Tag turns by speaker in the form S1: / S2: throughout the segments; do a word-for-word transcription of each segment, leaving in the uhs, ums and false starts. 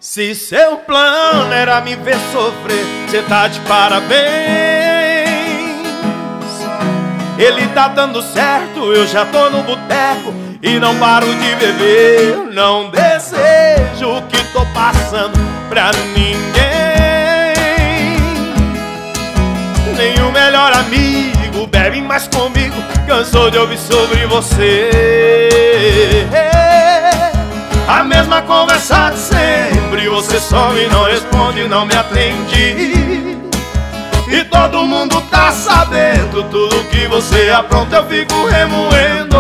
S1: Se seu plano era me ver sofrer, cê tá de parabéns. Ele tá dando certo, eu já tô no boteco e não paro de beber. Não desejo o que tô passando pra ninguém. Nem o melhor amigo bebe mais comigo, cansou de ouvir sobre você. A mesma conversa de sempre, você some, não responde, não me atende. E todo mundo tá sabendo, tudo que você apronta eu fico remoendo.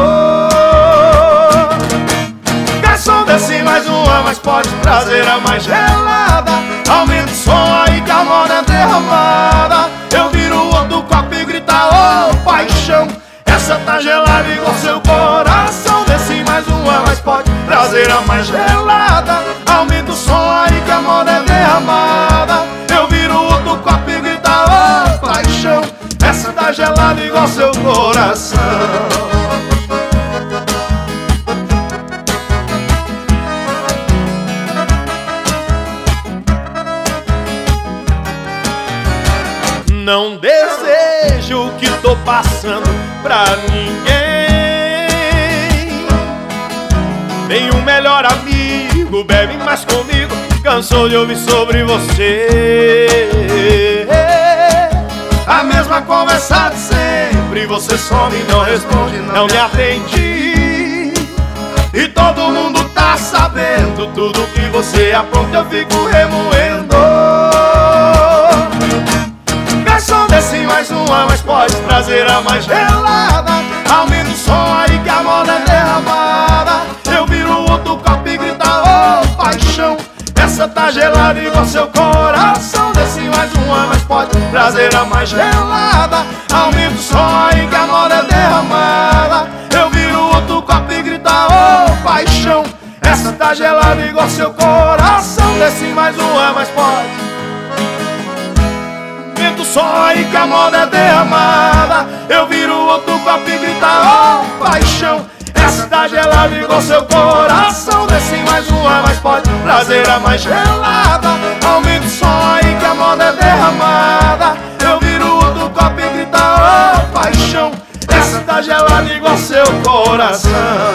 S1: Garçom, desce mais uma, mas pode trazer a mais gelada. Aumenta o som aí que a moda é derramada. Eu viro o outro copo e grita, ô paixão, essa tá gelada igual seu coração. Desce mais uma, mas pode trazer a mais gelada. Aumenta o som aí que a moda é derramada. Eu viro o outro copo e grita, ô paixão, essa tá gelada igual seu coração. Não desejo o que tô passando pra ninguém. Nem o melhor amigo bebe mais comigo, cansou de ouvir sobre você. A mesma conversa de sempre, você some, não responde, não me atende. E todo mundo tá sabendo, tudo que você apronta eu fico remoendo. Garçom, desce mais uma, mas pode trazer a mais gelada. Aumenta o som aí que a moda é derramada. Eu viro outro copo e grita, ô paixão, essa tá gelada igual seu coração. Desce mais uma, mas pode trazer a mais gelada. Aumenta o som aí que a moda é derramada. Eu viro outro copo e grita, ô paixão, essa tá gelada igual seu coração. Desce mais uma, mas pode. Aumenta o som aí que a moda é derramada. Eu viro outro copo e grita, ô paixão, essa tá gelada igual seu coração. Desce mais uma, mas pode trazer a mais gelada. Aumenta o som aí que a moda é derramada. Eu viro outro copo e grita, ô paixão, essa tá gelada igual seu coração.